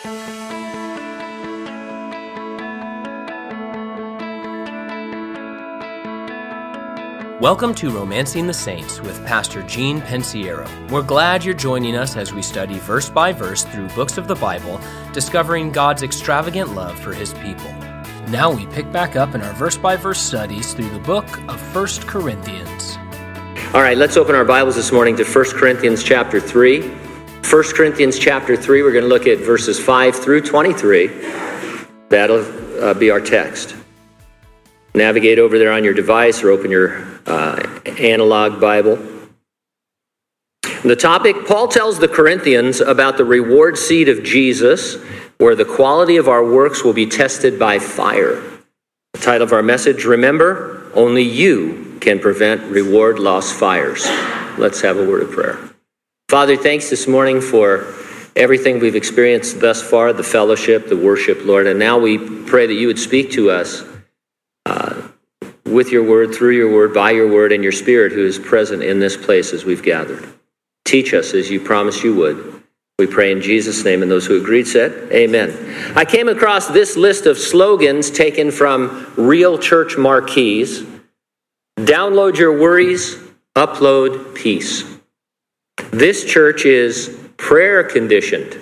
Welcome to Romancing the Saints with Pastor Gene Pensiero. We're glad you're joining us as we study verse by verse through books of the Bible, discovering God's extravagant love for His people. Now we pick back up in our verse by verse studies through the book of 1 Corinthians. All right, let's open our Bibles this morning to 1 Corinthians chapter 3. 1 Corinthians chapter 3, we're going to look at verses 5 through 23. That'll be our text. Navigate over there on your device or open your analog Bible. The topic, Paul tells the Corinthians about the reward seat of Jesus, where the quality of our works will be tested by fire. The title of our message, remember, only you can prevent reward loss fires. Let's have a word of prayer. Father, thanks this morning for everything we've experienced thus far, the fellowship, the worship, Lord, and now we pray that you would speak to us with your word, through your word, by your word, and your Spirit who is present in this place as we've gathered. Teach us as you promised you would. We pray in Jesus' name, and those who agreed said, amen. I came across this list of slogans taken from real church marquees. Download your worries, upload peace. This church is prayer conditioned.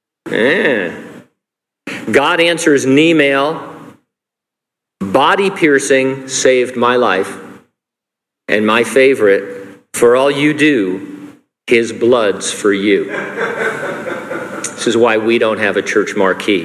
God answers knee mail. Body piercing saved my life. And my favorite, for all you do, his blood's for you. This is why we don't have a church marquee.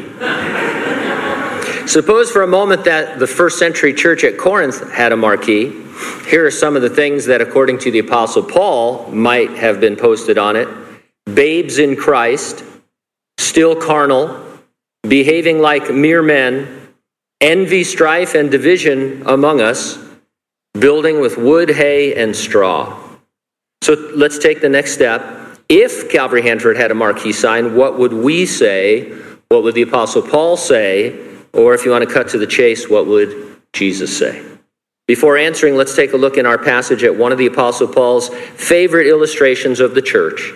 Suppose for a moment that the first century church at Corinth had a marquee. Here are some of the things that, according to the Apostle Paul, might have been posted on it. Babes in Christ, still carnal, behaving like mere men, envy, strife, and division among us, building with wood, hay, and straw. So let's take the next step. If Calvary Hanford had a marquee sign, what would we say? What would the Apostle Paul say? Or if you want to cut to the chase, what would Jesus say? Before answering, let's take a look in our passage at one of the Apostle Paul's favorite illustrations of the church.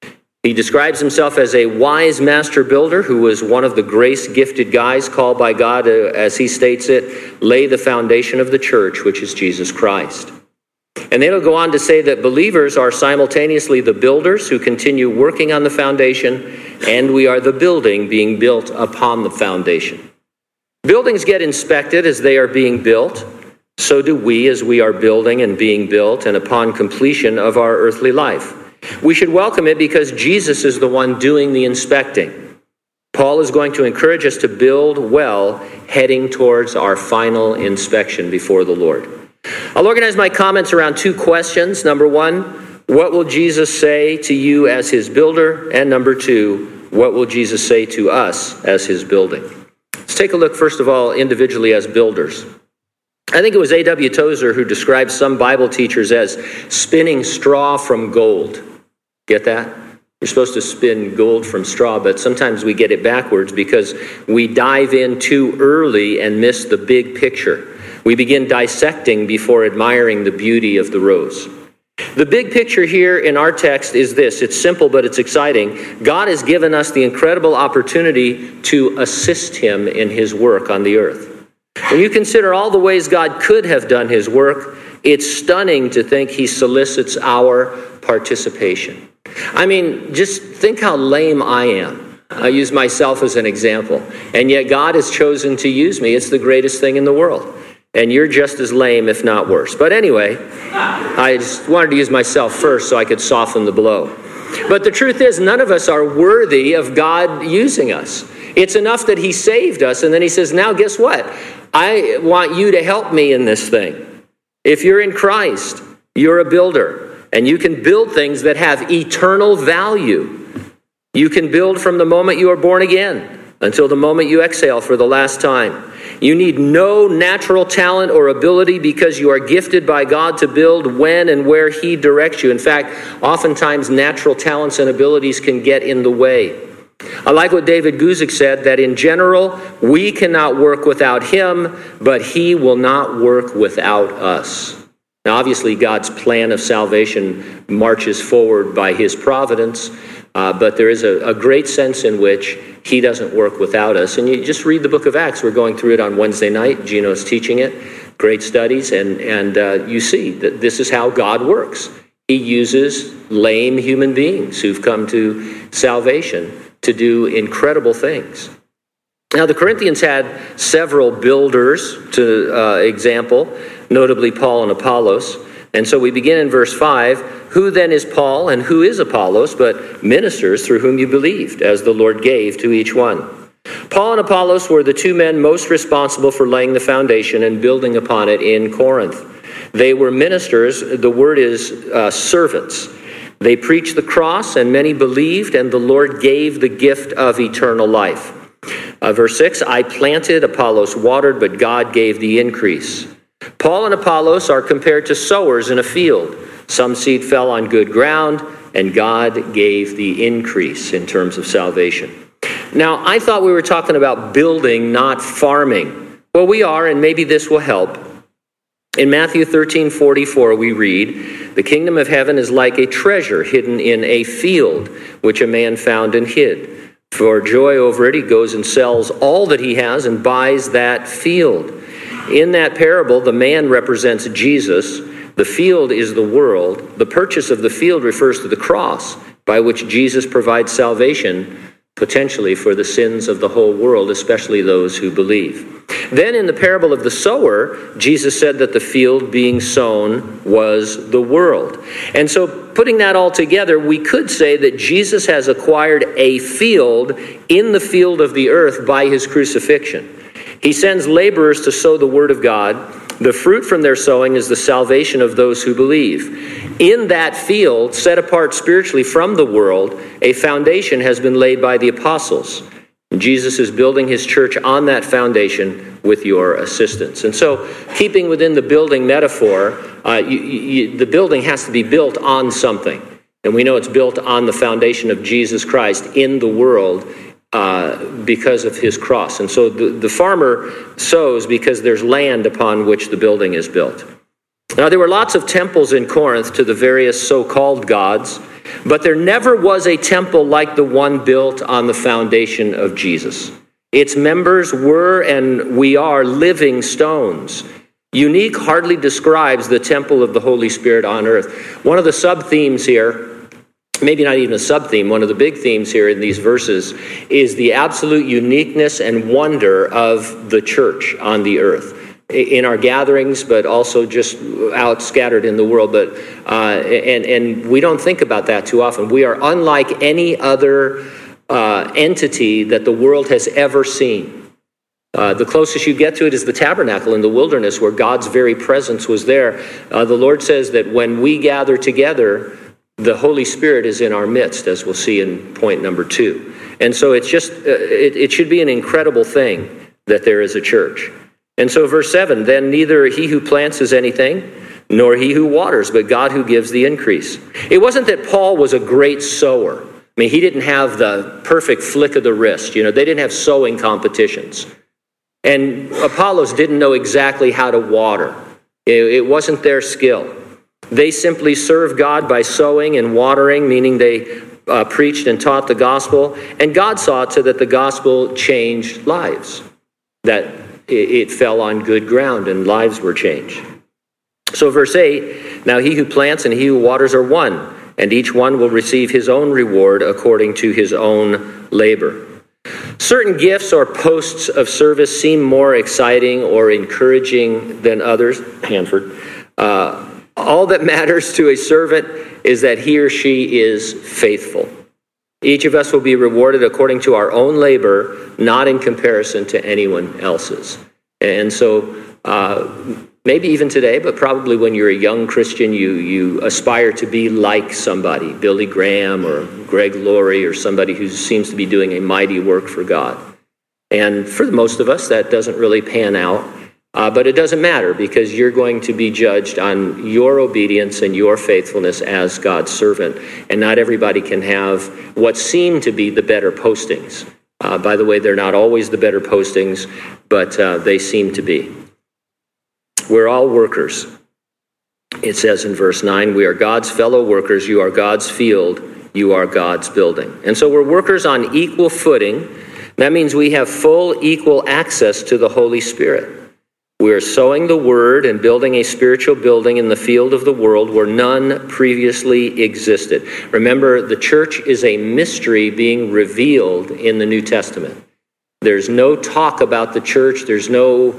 He describes himself as a wise master builder who was one of the grace-gifted guys called by God, as he states it, lay the foundation of the church, which is Jesus Christ. And then he'll go on to say that believers are simultaneously the builders who continue working on the foundation, and we are the building being built upon the foundation. Buildings get inspected as they are being built. So do we as we are building and being built, and upon completion of our earthly life. We should welcome it because Jesus is the one doing the inspecting. Paul is going to encourage us to build well, heading towards our final inspection before the Lord. I'll organize my comments around two questions. Number one, what will Jesus say to you as his builder? And number two, what will Jesus say to us as his building? Let's take a look, first of all, individually as builders. I think it was A.W. Tozer who described some Bible teachers as spinning straw from gold. Get that? You're supposed to spin gold from straw, but sometimes we get it backwards because we dive in too early and miss the big picture. We begin dissecting before admiring the beauty of the rose. The big picture here in our text is this. It's simple, but it's exciting. God has given us the incredible opportunity to assist him in his work on the earth. When you consider all the ways God could have done his work, it's stunning to think he solicits our participation. I mean, just think how lame I am. I use myself as an example. And yet God has chosen to use me. It's the greatest thing in the world. And you're just as lame, if not worse. But anyway, I just wanted to use myself first so I could soften the blow. But the truth is, none of us are worthy of God using us. It's enough that he saved us, and then he says, now guess what? I want you to help me in this thing. If you're in Christ, you're a builder, and you can build things that have eternal value. You can build from the moment you are born again until the moment you exhale for the last time. You need no natural talent or ability because you are gifted by God to build when and where he directs you. In fact, oftentimes natural talents and abilities can get in the way. I like what David Guzik said, that in general, we cannot work without him, but he will not work without us. Now, obviously, God's plan of salvation marches forward by his providence, But there is a great sense in which he doesn't work without us. And you just read the book of Acts. We're going through it on Wednesday night. Gino's teaching it. Great studies. And you see that this is how God works. He uses lame human beings who've come to salvation to do incredible things. Now, the Corinthians had several builders, to example, notably Paul and Apollos. And so we begin in verse 5. Who then is Paul and who is Apollos, but ministers through whom you believed, as the Lord gave to each one? Paul and Apollos were the two men most responsible for laying the foundation and building upon it in Corinth. They were ministers. The word is servants. They preached the cross, and many believed, and the Lord gave the gift of eternal life. Verse 6, I planted, Apollos watered, but God gave the increase. Paul and Apollos are compared to sowers in a field. Some seed fell on good ground, and God gave the increase in terms of salvation. Now, I thought we were talking about building, not farming. Well, we are, and maybe this will help. In Matthew 13:44, we read, the kingdom of heaven is like a treasure hidden in a field, which a man found and hid. For joy over it, he goes and sells all that he has and buys that field. In that parable, the man represents Jesus. The field is the world. The purchase of the field refers to the cross, by which Jesus provides salvation, potentially for the sins of the whole world, especially those who believe. Then in the parable of the sower, Jesus said that the field being sown was the world. And so putting that all together, we could say that Jesus has acquired a field in the field of the earth by his crucifixion. He sends laborers to sow the word of God. The fruit from their sowing is the salvation of those who believe. In that field, set apart spiritually from the world, a foundation has been laid by the apostles. Jesus is building his church on that foundation with your assistance. And so, keeping within the building metaphor, the building has to be built on something. And we know it's built on the foundation of Jesus Christ in the world because of his cross. And so the farmer sows because there's land upon which the building is built. Now, there were lots of temples in Corinth to the various so-called gods, but there never was a temple like the one built on the foundation of Jesus. Its members were and we are living stones. Unique hardly describes the temple of the Holy Spirit on earth. One of the sub-themes here, maybe not even a sub-theme, one of the big themes here in these verses is the absolute uniqueness and wonder of the church on the earth. In our gatherings, but also just out scattered in the world. But and we don't think about that too often. We are unlike any other entity that the world has ever seen. The closest you get to it is the tabernacle in the wilderness, where God's very presence was there. The Lord says that when we gather together, the Holy Spirit is in our midst, as we'll see in point number 2. And so it's just it should be an incredible thing that there is a church. And so verse 7, then neither he who plants is anything, nor he who waters, but God who gives the increase. It wasn't that Paul was a great sower. I mean, he didn't have the perfect flick of the wrist. They didn't have sowing competitions. And Apollos didn't know exactly how to water. It wasn't their skill. They simply served God by sowing and watering, meaning they preached and taught the gospel. And God saw to that the gospel changed lives, that it fell on good ground and lives were changed. So verse 8, now he who plants and he who waters are one, and each one will receive his own reward according to his own labor. Certain gifts or posts of service seem more exciting or encouraging than others. Hanford. All that matters to a servant is that he or she is faithful. Each of us will be rewarded according to our own labor, not in comparison to anyone else's. And so maybe even today, but probably when you're a young Christian, you aspire to be like somebody, Billy Graham or Greg Laurie or somebody who seems to be doing a mighty work for God. And for most of us, that doesn't really pan out. But it doesn't matter, because you're going to be judged on your obedience and your faithfulness as God's servant. And not everybody can have what seem to be the better postings. By the way, they're not always the better postings, but they seem to be. We're all workers. It says in verse 9, we are God's fellow workers. You are God's field. you are God's building. And so we're workers on equal footing. That means we have full, equal access to the Holy Spirit. We are sowing the word and building a spiritual building in the field of the world where none previously existed. Remember, the church is a mystery being revealed in the New Testament. There's no talk about the church. There's no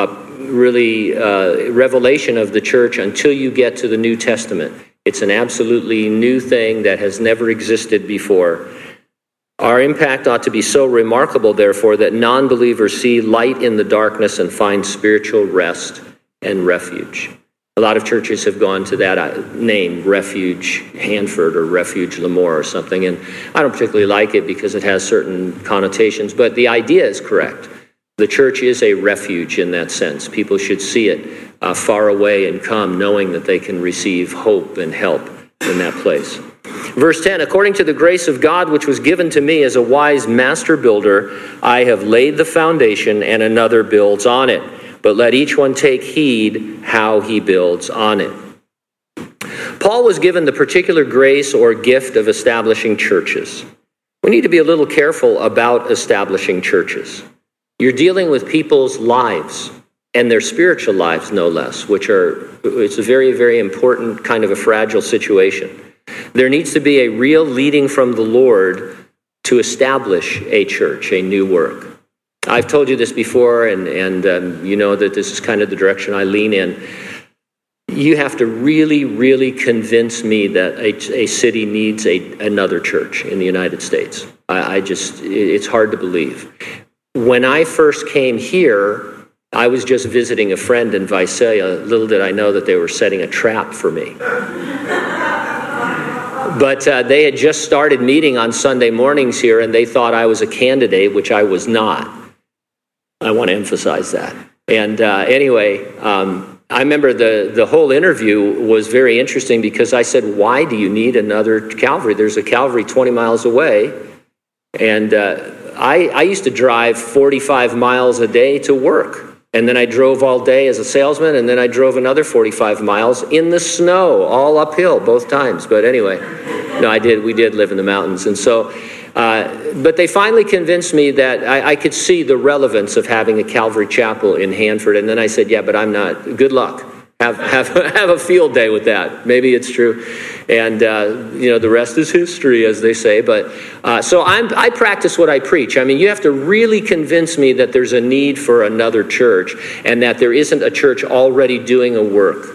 revelation of the church until you get to the New Testament. It's an absolutely new thing that has never existed before. Our impact ought to be so remarkable, therefore, that non-believers see light in the darkness and find spiritual rest and refuge. A lot of churches have gone to that name, Refuge Hanford or Refuge Lemoore or something, and I don't particularly like it because it has certain connotations, but the idea is correct. The church is a refuge in that sense. People should see it far away and come knowing that they can receive hope and help in that place. Verse 10, according to the grace of God which was given to me as a wise master builder, I have laid the foundation and another builds on it. But let each one take heed how he builds on it. Paul was given the particular grace or gift of establishing churches. We need to be a little careful about establishing churches. You're dealing with people's lives and their spiritual lives, no less, it's a very, very important kind of a fragile situation. There needs to be a real leading from the Lord to establish a church, a new work. I've told you this before, and you know that this is kind of the direction I lean in. You have to really, really convince me that a city needs another church in the United States. It's hard to believe. When I first came here, I was just visiting a friend in Visalia. Little did I know that they were setting a trap for me. But they had just started meeting on Sunday mornings here, and they thought I was a candidate, which I was not. I want to emphasize that. And anyway, I remember the whole interview was very interesting because I said, why do you need another Calvary? There's a Calvary 20 miles away. And I used to drive 45 miles a day to work. And then I drove all day as a salesman, and then I drove another 45 miles in the snow, all uphill both times. But anyway, no, we did live in the mountains. And so, but they finally convinced me that I could see the relevance of having a Calvary Chapel in Hanford. And then I said, yeah, but I'm not. Good luck. Have a field day with that. Maybe it's true. And, the rest is history, as they say. But so I practice what I preach. I mean, you have to really convince me that there's a need for another church and that there isn't a church already doing a work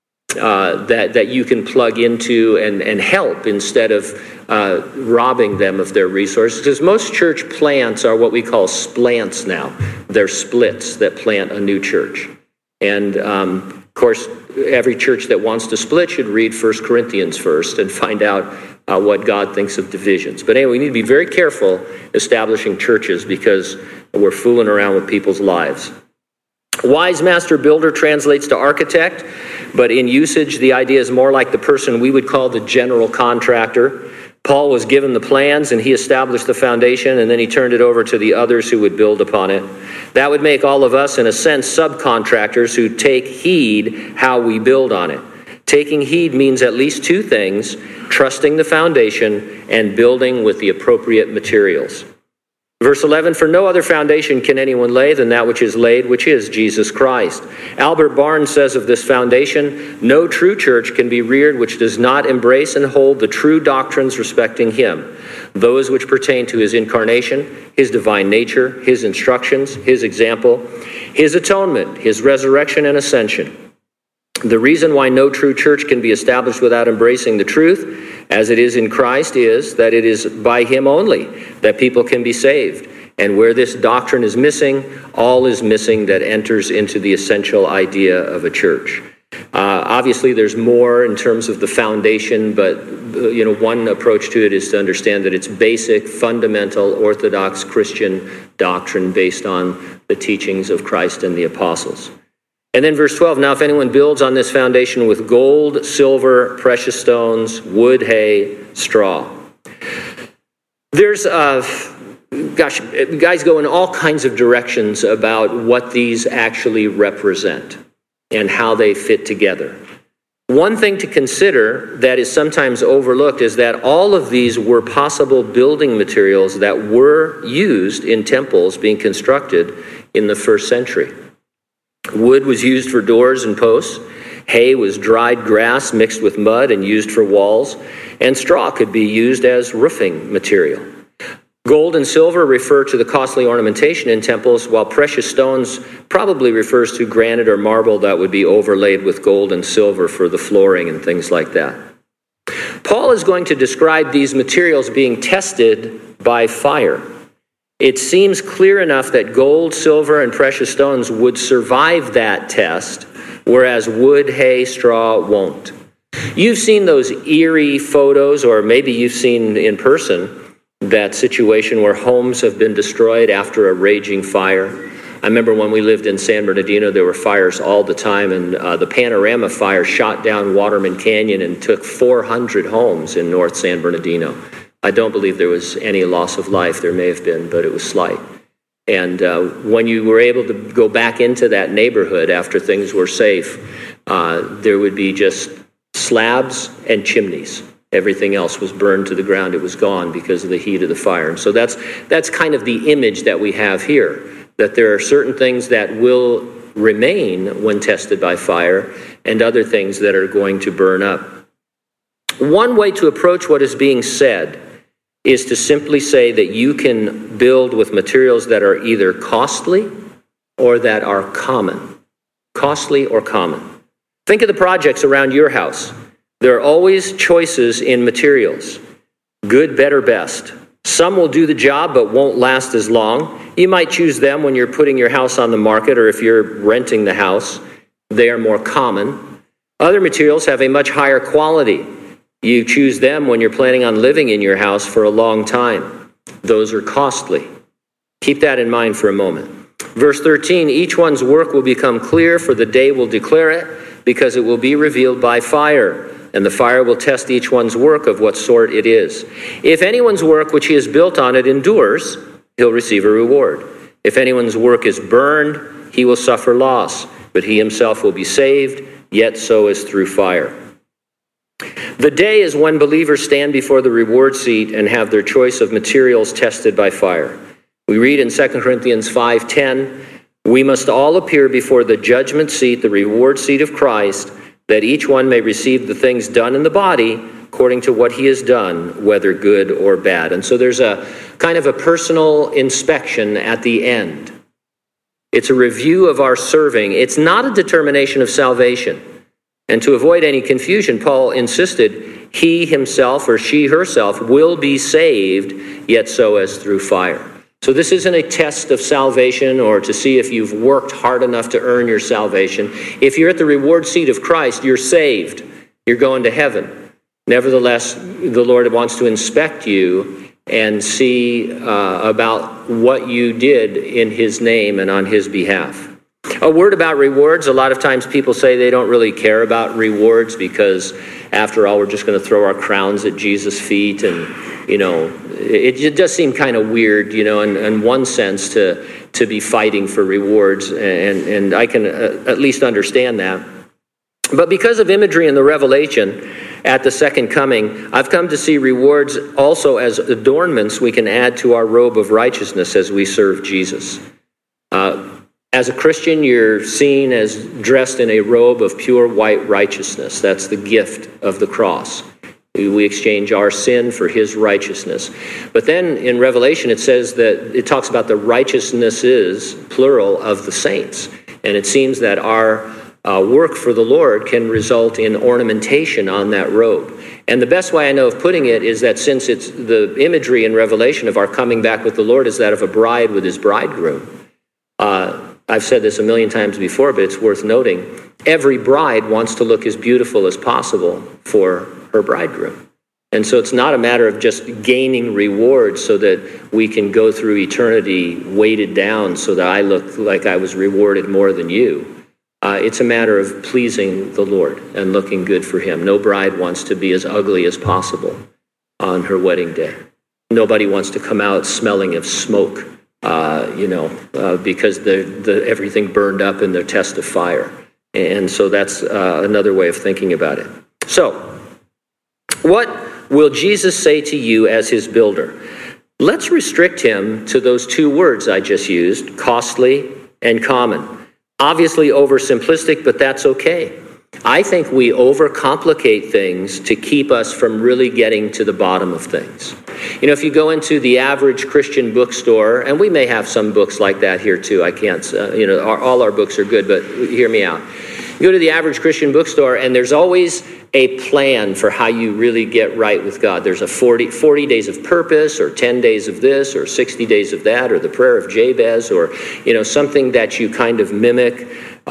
that you can plug into and help instead of robbing them of their resources. Because most church plants are what we call splants now. They're splits that plant a new church. And of course, every church that wants to split should read 1 Corinthians first and find out what God thinks of divisions. But anyway, we need to be very careful establishing churches because we're fooling around with people's lives. Wise master builder translates to architect, but in usage, the idea is more like the person we would call the general contractor. Paul was given the plans and he established the foundation, and then he turned it over to the others who would build upon it. That would make all of us, in a sense, subcontractors who take heed how we build on it. Taking heed means at least two things: trusting the foundation and building with the appropriate materials. Verse 11, for no other foundation can anyone lay than that which is laid, which is Jesus Christ. Albert Barnes says of this foundation, no true church can be reared which does not embrace and hold the true doctrines respecting him, those which pertain to his incarnation, his divine nature, his instructions, his example, his atonement, his resurrection and ascension. The reason why no true church can be established without embracing the truth, as it is in Christ, is that it is by him only that people can be saved. And where this doctrine is missing, all is missing that enters into the essential idea of a church. Obviously, there's more in terms of the foundation, but one approach to it is to understand that it's basic, fundamental, orthodox Christian doctrine based on the teachings of Christ and the apostles. And then verse 12, now if anyone builds on this foundation with gold, silver, precious stones, wood, hay, straw. There's, guys go in all kinds of directions about what these actually represent and how they fit together. One thing to consider that is sometimes overlooked is that all of these were possible building materials that were used in temples being constructed in the first century. Wood was used for doors and posts. Hay was dried grass mixed with mud and used for walls. And straw could be used as roofing material. Gold and silver refer to the costly ornamentation in temples, while precious stones probably refers to granite or marble that would be overlaid with gold and silver for the flooring and things like that. Paul is going to describe these materials being tested by fire. It seems clear enough that gold, silver, and precious stones would survive that test, whereas wood, hay, straw won't. You've seen those eerie photos, or maybe you've seen in person that situation where homes have been destroyed after a raging fire. I remember when we lived in San Bernardino, there were fires all the time, and the Panorama fire shot down Waterman Canyon and took 400 homes in North San Bernardino. I don't believe there was any loss of life. There may have been, but it was slight. And when you were able to go back into that neighborhood after things were safe, there would be just slabs and chimneys. Everything else was burned to the ground. It was gone because of the heat of the fire. And so that's kind of the image that we have here, that there are certain things that will remain when tested by fire and other things that are going to burn up. One way to approach what is being said is to simply say that you can build with materials that are either costly or that are common. Costly or common. Think of the projects around your house. There are always choices in materials. Good, better, best. Some will do the job but won't last as long. You might choose them when you're putting your house on the market or if you're renting the house. They are more common. Other materials have a much higher quality. You choose them when you're planning on living in your house for a long time. Those are costly. Keep that in mind for a moment. Verse 13, each one's work will become clear, for the day will declare it, because it will be revealed by fire. And the fire will test each one's work of what sort it is. If anyone's work which he has built on it endures, he'll receive a reward. If anyone's work is burned, he will suffer loss, but he himself will be saved, yet so is through fire. The day is when believers stand before the reward seat and have their choice of materials tested by fire. We read in 2 Corinthians 5:10, we must all appear before the judgment seat, the reward seat of Christ, that each one may receive the things done in the body according to what he has done, whether good or bad. And so there's a kind of a personal inspection at the end. It's a review of our serving. It's not a determination of salvation. And to avoid any confusion, Paul insisted he himself or she herself will be saved, yet so as through fire. So this isn't a test of salvation or to see if you've worked hard enough to earn your salvation. If you're at the reward seat of Christ, you're saved. You're going to heaven. Nevertheless, the Lord wants to inspect you and see about what you did in his name and on his behalf. A word about rewards. A lot of times people say they don't really care about rewards because, after all, we're just going to throw our crowns at Jesus' feet. And, it does seem kind of weird, in one sense to be fighting for rewards. And I can at least understand that. But because of imagery in the Revelation at the second coming, I've come to see rewards also as adornments we can add to our robe of righteousness as we serve Jesus. As a Christian, you're seen as dressed in a robe of pure white righteousness. That's the gift of the cross. We exchange our sin for his righteousness. But then in Revelation, it says that it talks about the righteousnesses, plural, of the saints. And it seems that our work for the Lord can result in ornamentation on that robe. And the best way I know of putting it is that since it's the imagery in Revelation of our coming back with the Lord is that of a bride with his bridegroom. I've said this a million times before, but it's worth noting. Every bride wants to look as beautiful as possible for her bridegroom. And so it's not a matter of just gaining rewards so that we can go through eternity weighted down so that I look like I was rewarded more than you. It's a matter of pleasing the Lord and looking good for him. No bride wants to be as ugly as possible on her wedding day. Nobody wants to come out smelling of smoke. Because everything burned up in their test of fire. And so that's another way of thinking about it. So, what will Jesus say to you as his builder? Let's restrict him to those two words I just used, costly and common. Obviously oversimplistic, but that's okay. I think we overcomplicate things to keep us from really getting to the bottom of things. You know, if you go into the average Christian bookstore, and we may have some books like that here too. I can't, all our books are good, but hear me out. You go to the average Christian bookstore, and there's always a plan for how you really get right with God. There's a 40 days of purpose, or 10 days of this, or 60 days of that, or the prayer of Jabez, or, something that you kind of mimic,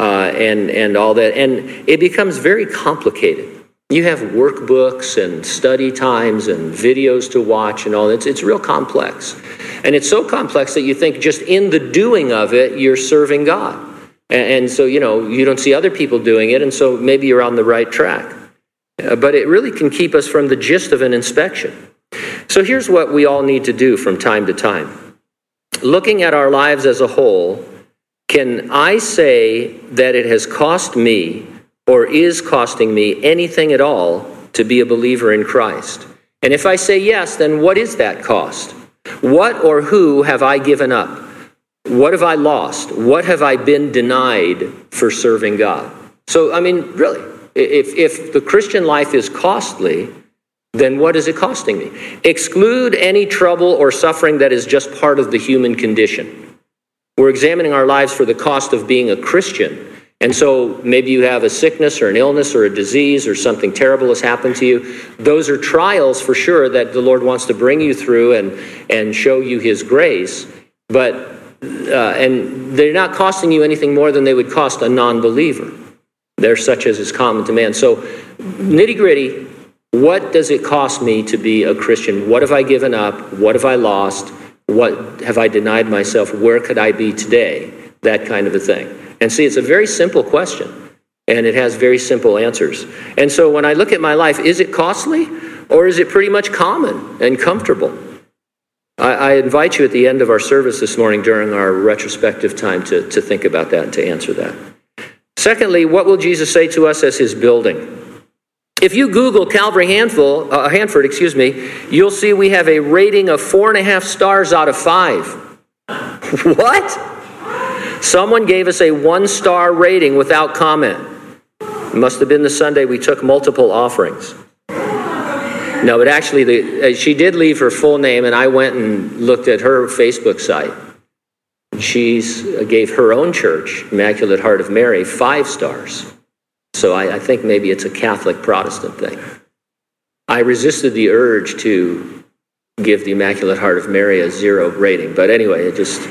and all that. And it becomes very complicated. You have workbooks and study times and videos to watch and all that. It's real complex. And it's so complex that you think just in the doing of it, you're serving God. And so, you don't see other people doing it, and so maybe you're on the right track. But it really can keep us from the gist of an inspection. So here's what we all need to do from time to time. Looking at our lives as a whole, can I say that it has cost me or is costing me anything at all to be a believer in Christ? And if I say yes, then what is that cost? What or who have I given up? What have I lost? What have I been denied for serving God? So, really, if the Christian life is costly, then what is it costing me? Exclude any trouble or suffering that is just part of the human condition. We're examining our lives for the cost of being a Christian. And so maybe you have a sickness or an illness or a disease or something terrible has happened to you. Those are trials for sure that the Lord wants to bring you through and show you his grace. But and they're not costing you anything more than they would cost a non-believer. They're such as is common to man. So nitty-gritty, what does it cost me to be a Christian? What have I given up? What have I lost? What have I denied myself? Where could I be today? That kind of a thing. And see, it's a very simple question, and it has very simple answers. And so when I look at my life, is it costly, or is it pretty much common and comfortable? I invite you at the end of our service this morning during our retrospective time to think about that and to answer that. Secondly, what will Jesus say to us as his building? If you Google Calvary Hanford, you'll see we have a rating of 4.5 stars out of 5. What? Someone gave us a 1-star rating without comment. It must have been the Sunday we took multiple offerings. No, but actually, she did leave her full name, and I went and looked at her Facebook site. She gave her own church, Immaculate Heart of Mary, 5 stars. So I think maybe it's a Catholic Protestant thing. I resisted the urge to give the Immaculate Heart of Mary a 0 rating. But anyway,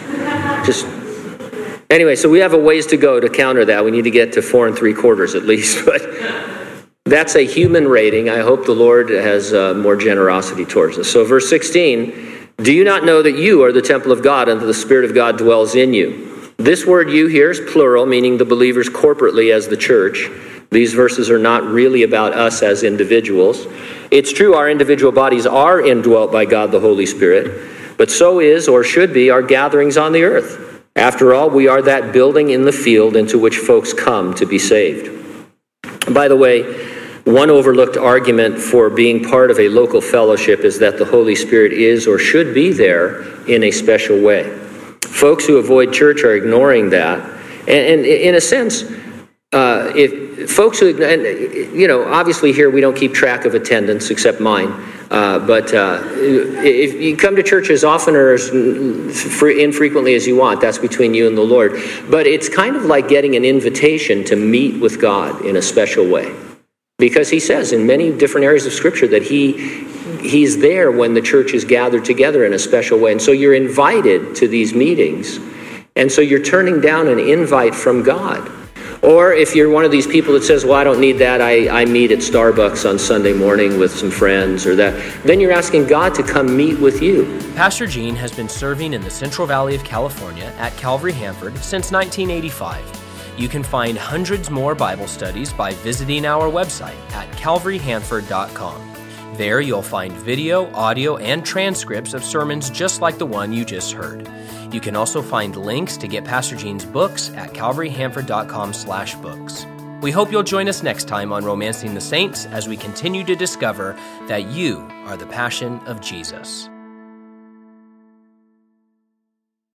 anyway, so we have a ways to go to counter that. We need to get to 4 3/4 at least. But that's a human rating. I hope the Lord has more generosity towards us. So verse 16, do you not know that you are the temple of God and that the Spirit of God dwells in you? This word you here is plural, meaning the believers corporately as the church. These verses are not really about us as individuals. It's true our individual bodies are indwelt by God the Holy Spirit, but so is or should be our gatherings on the earth. After all, we are that building in the field into which folks come to be saved. By the way, one overlooked argument for being part of a local fellowship is that the Holy Spirit is or should be there in a special way. Folks who avoid church are ignoring that. And in a sense, if folks who, obviously here we don't keep track of attendance except mine. But if you come to church as often or as infrequently as you want, that's between you and the Lord. But it's kind of like getting an invitation to meet with God in a special way. Because he says in many different areas of Scripture that he's there when the church is gathered together in a special way. And so you're invited to these meetings. And so you're turning down an invite from God. Or if you're one of these people that says, well, I don't need that. I meet at Starbucks on Sunday morning with some friends or that. Then you're asking God to come meet with you. Pastor Gene has been serving in the Central Valley of California at Calvary Hanford since 1985. You can find hundreds more Bible studies by visiting our website at calvaryhanford.com. There you'll find video, audio, and transcripts of sermons just like the one you just heard. You can also find links to get Pastor Gene's books at calvaryhanford.com/books. We hope you'll join us next time on Romancing the Saints as we continue to discover that you are the passion of Jesus.